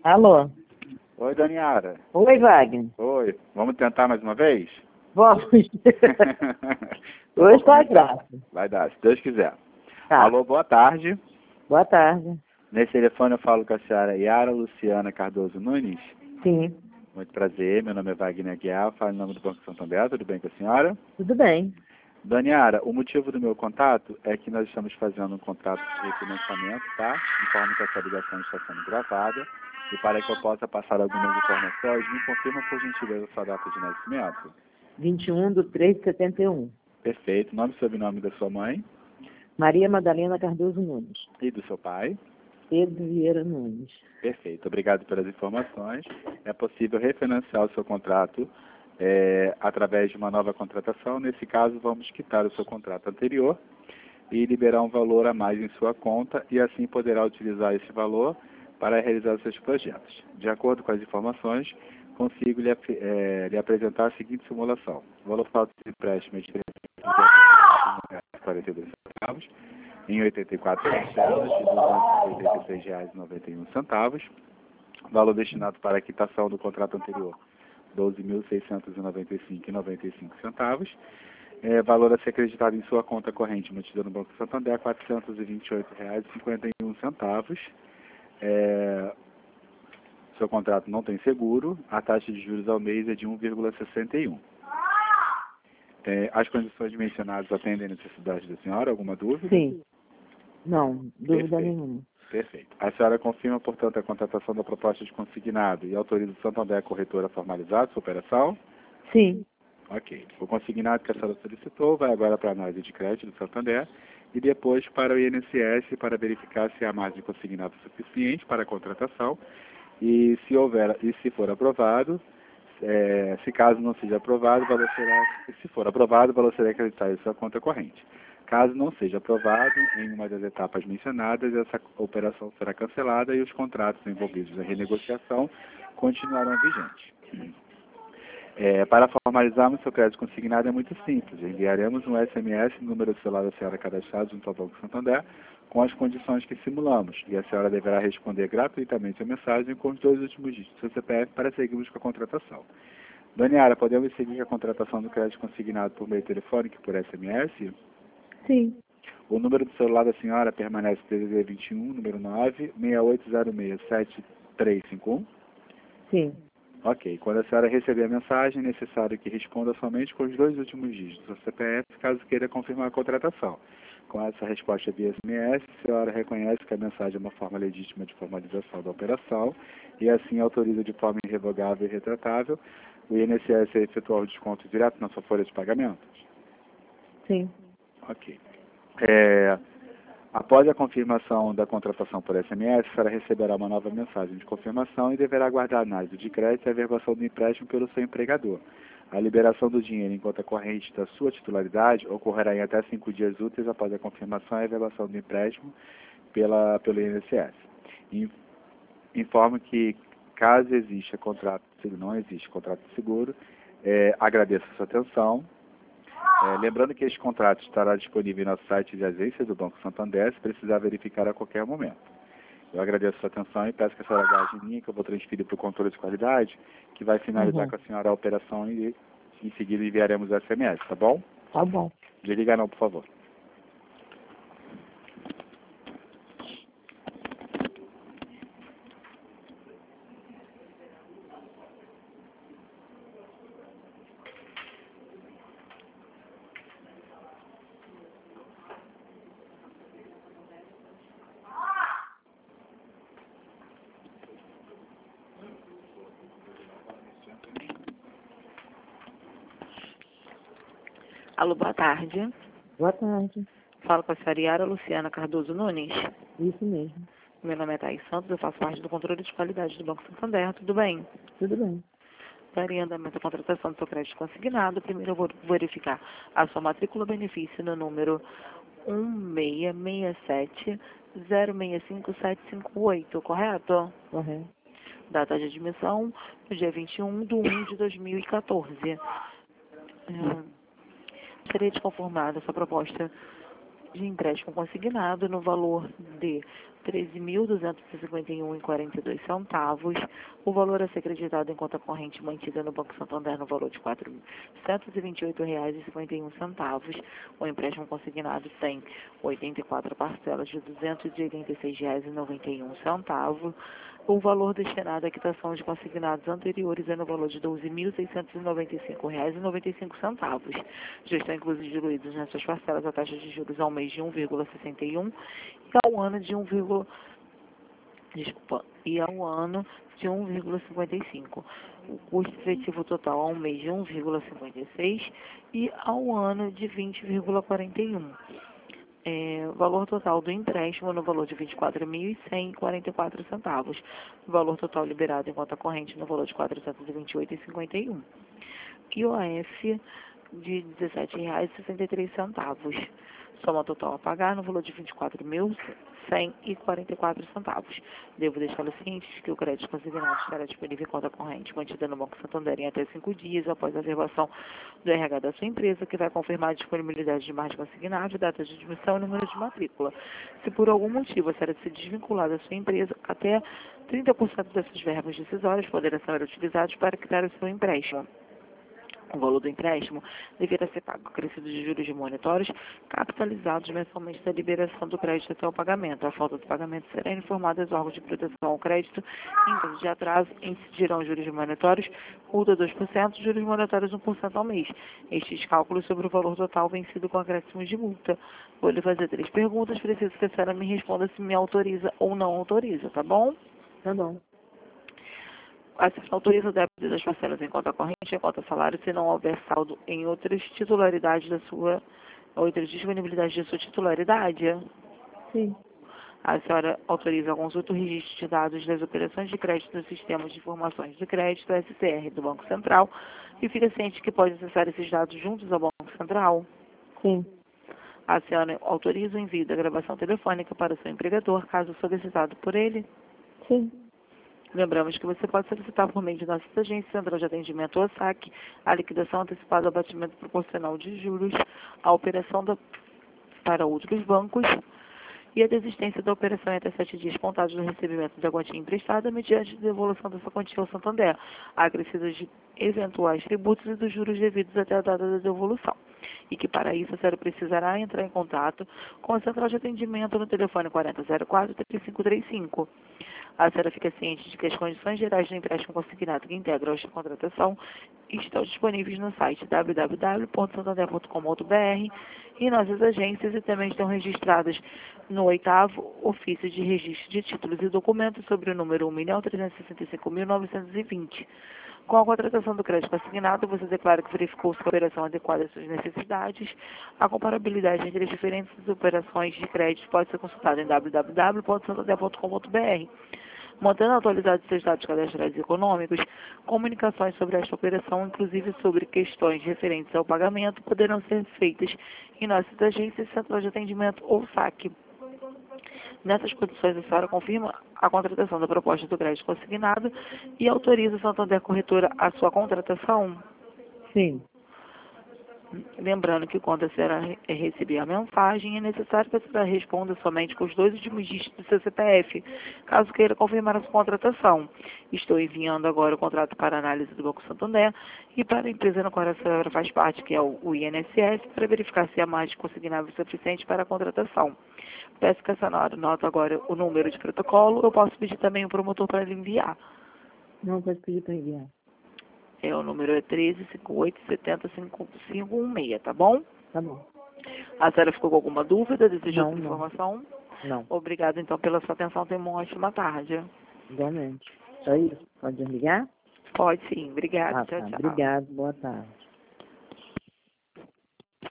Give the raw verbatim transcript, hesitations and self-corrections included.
Alô? Oi, Daniara. Oi, Wagner. Oi. Vamos tentar mais uma vez? Vamos. Então, Hoje vou tá começar. graça. Vai dar, se Deus quiser. Tá. Alô, boa tarde. Boa tarde. Nesse telefone eu falo com a senhora Yara Luciana Cardoso Nunes. Sim. Muito prazer, meu nome é Wagner Aguiar, falo em nome do Banco Santander, tudo bem com a senhora? Tudo bem. Daniara, o motivo do meu contato é que nós estamos fazendo um contrato de refinanciamento, tá? Informo que essa ligação está sendo gravada. E para que eu possa passar algumas informações, me confirma por gentileza a sua data de nascimento. vinte e um de três de setenta e um. Perfeito. Nome e sobrenome da sua mãe Maria Madalena Cardoso Nunes. e do seu pai. Pedro Vieira Nunes. Perfeito. Obrigado pelas informações. É possível refinanciar o seu contrato é, através de uma nova contratação. Nesse caso, vamos quitar o seu contrato anterior e liberar um valor a mais em sua conta e assim poderá utilizar esse valor para realizar seus projetos. De acordo com as informações, consigo lhe, é, lhe apresentar a seguinte simulação. O valor total do empréstimo é de quarenta e dois centavos, em oitenta e quatro parcelas de duzentos e oitenta e seis reais e noventa e um centavos. Valor destinado para a quitação do contrato anterior, doze mil seiscentos e noventa e cinco reais e noventa e cinco centavos. É, valor a ser acreditado em sua conta corrente mantida no Banco Santander, quatrocentos e vinte e oito reais e cinquenta e um centavos. É, seu contrato não tem seguro, a taxa de juros ao mês é de um vírgula sessenta e um. É, as condições mencionadas atendem a necessidade da senhora? Alguma dúvida? Sim. Não, dúvida Perfeito. nenhuma. Perfeito. A senhora confirma, portanto, a contratação da proposta de consignado e autoriza o Santander Corretora a formalizar a sua operação? Sim. Ok. O consignado que a senhora solicitou vai agora para a análise de crédito do Santander e depois para o I N S S para verificar se há margem de consignado suficiente para a contratação e se houver e se for aprovado, é, se caso não seja aprovado, o valor será, se for aprovado, o valor será acreditado em sua conta corrente. Caso não seja aprovado em uma das etapas mencionadas, essa operação será cancelada e os contratos envolvidos na renegociação continuarão vigentes. É, para formalizarmos seu crédito consignado é muito simples. Enviaremos um S M S no número do celular da senhora cadastrado junto ao Banco Santander com as condições que simulamos e a senhora deverá responder gratuitamente a mensagem com os dois últimos dígitos do seu C P F para seguirmos com a contratação. Daniara, podemos seguir a contratação do crédito consignado por meio telefônico e por S M S? Sim. O número do celular da senhora permanece D D D vinte e um, número nove, seis oito zero seis, sete três cinco um? Sim. Ok. Quando a senhora receber a mensagem, é necessário que responda somente com os dois últimos dígitos do C P F, caso queira confirmar a contratação. Com essa resposta via S M S, a senhora reconhece que a mensagem é uma forma legítima de formalização da operação e assim autoriza de forma irrevogável e retratável o I N S S a efetuar o desconto direto na sua folha de pagamentos? Sim. Ok. É, após a confirmação da contratação por S M S, a senhora receberá uma nova mensagem de confirmação e deverá aguardar a análise de crédito e a averbação do empréstimo pelo seu empregador. A liberação do dinheiro em conta corrente da sua titularidade ocorrerá em até cinco dias úteis após a confirmação e a averbação do empréstimo pela, pelo I N S S. Informo que, caso exista contrato, se não existe contrato de seguro, é, agradeço a sua atenção. É, lembrando que este contrato estará disponível em nosso site de agência do Banco Santander, se precisar verificar a qualquer momento. Eu agradeço a sua atenção e peço que a senhora aguarde em mim, que eu vou transferir para o controle de qualidade, que vai finalizar Uhum. com a senhora a operação e em seguida enviaremos o S M S, tá bom? Tá bom. Desliga não, por favor. Alô, boa tarde. Boa tarde. Falo com a senhora Yara Luciana Cardoso Nunes. Isso mesmo. Meu nome é Thaís Santos, eu faço parte do controle de qualidade do Banco Santander. Tudo bem? Tudo bem. Para em andamento a contratação do seu crédito consignado, primeiro eu vou verificar a sua matrícula benefício no número um seis seis sete zero seis cinco sete cinco oito, correto? Correto. Data de admissão, no dia vinte e um de um de dois mil e quatorze. É, seria desconformada essa proposta de empréstimo consignado no valor de treze mil duzentos e cinquenta e um reais e quarenta e dois centavos, o valor a ser acreditado em conta corrente mantida no Banco Santander no valor de quatrocentos e vinte e oito reais e cinquenta e um centavos. O empréstimo consignado tem oitenta e quatro parcelas de duzentos e oitenta e seis reais e noventa e um centavos. O valor destinado à quitação de consignados anteriores é no valor de doze mil seiscentos e noventa e cinco reais e noventa e cinco centavos. Já estão inclusos diluídos nessas parcelas a taxa de juros ao mês de um vírgula sessenta e um e ao ano de um, desculpa, e ao ano de um vírgula cinquenta e cinco. O custo efetivo total ao mês de um vírgula cinquenta e seis e ao ano de vinte vírgula quarenta e um. É, valor total do empréstimo no valor de vinte e quatro mil e cem reais e quarenta e quatro centavos. Valor total liberado em conta corrente no valor de quatrocentos e vinte e oito reais e cinquenta e um. I O F de dezessete reais e sessenta e três centavos. Soma total a pagar no valor de vinte e quatro mil cem reais e quarenta e quatro centavos. Devo deixar o seguinte, que o crédito consignado estará disponível em conta corrente mantida no Banco Santander em até cinco dias após a averbação do R H da sua empresa, que vai confirmar a disponibilidade de margem consignada, data de admissão e número de matrícula. Se por algum motivo a senhora se desvincular da sua empresa, até trinta por cento dessas verbas decisórias poderão ser utilizados para quitar o seu empréstimo. O valor do empréstimo deverá ser pago acrescido de juros de monitórios capitalizados mensalmente da liberação do crédito até o pagamento. A falta do pagamento será informada aos órgãos de proteção ao crédito. Em caso de atraso, incidirão juros monitórios, multa dois por cento, juros monitórios um por cento ao mês. Estes cálculos sobre o valor total vencido com acréscimos de multa. Vou lhe fazer três perguntas, preciso que a senhora me responda se me autoriza ou não autoriza, tá bom? Tá bom. A senhora autoriza o débito das parcelas em conta corrente e em conta salário se não houver saldo em outras titularidades da sua, outras disponibilidades de sua titularidade? Sim. A senhora autoriza a consulta do registro de dados das operações de crédito do Sistema de Informações de Crédito, S C R, do Banco Central, e fica ciente que pode acessar esses dados juntos ao Banco Central? Sim. A senhora autoriza o envio da gravação telefônica para o seu empregador, caso solicitado por ele? Sim. Lembramos que você pode solicitar por meio de nossas agências, Central de Atendimento ou S A C, a liquidação antecipada, o abatimento proporcional de juros, a operação da, para outros bancos e a desistência da operação em até sete dias contados do recebimento da quantia emprestada mediante devolução dessa quantia ao Santander, acrescidas de eventuais tributos e dos juros devidos até a data da devolução. E que para isso a senhora precisará entrar em contato com a Central de Atendimento no telefone quarenta zero quatro, trinta e cinco trinta e cinco. A senhora fica ciente de que as condições gerais do empréstimo consignado que integram esta contratação estão disponíveis no site w w w ponto santander ponto com ponto b r e nossas agências, e também estão registradas no oitavo Ofício de Registro de Títulos e Documentos sobre o número um milhão trezentos e sessenta e cinco mil novecentos e vinte. Com a contratação do crédito consignado, você declara que verificou se a operação adequada às suas necessidades. A comparabilidade entre as diferentes operações de crédito pode ser consultada em w w w ponto santander ponto com ponto b r. Mantendo atualizados seus dados cadastrais e econômicos, comunicações sobre esta operação, inclusive sobre questões referentes ao pagamento, poderão ser feitas em nossas agências, Central de Atendimento ou S A C. Nessas condições, a senhora confirma a contratação da proposta do crédito consignado e autoriza a Santander Corretora a sua contratação? Sim. Lembrando que quando a senhora receber a mensagem, é necessário que a senhora responda somente com os dois últimos dígitos do seu C P F, caso queira confirmar a sua contratação. Estou enviando agora o contrato para análise do Banco Santander e para a empresa na qual a senhora faz parte, que é o I N S S, para verificar se a margem consignável é suficiente para a contratação. Peço que a senhora anote agora o número de protocolo. Eu posso pedir também o promotor para lhe enviar. Não pode pedir para enviar. É, o número é treze, cinquenta e oito, setenta, cinquenta e cinco dezesseis, tá bom? Tá bom. A senhora ficou com alguma dúvida? Deseja Não, outra não. informação? Não. Obrigada, então, pela sua atenção. Tenha uma ótima tarde. Igualmente. Só isso? Pode ligar? Pode sim. Obrigada. Ah, Tchau, tá. tchau. Obrigado. Boa tarde.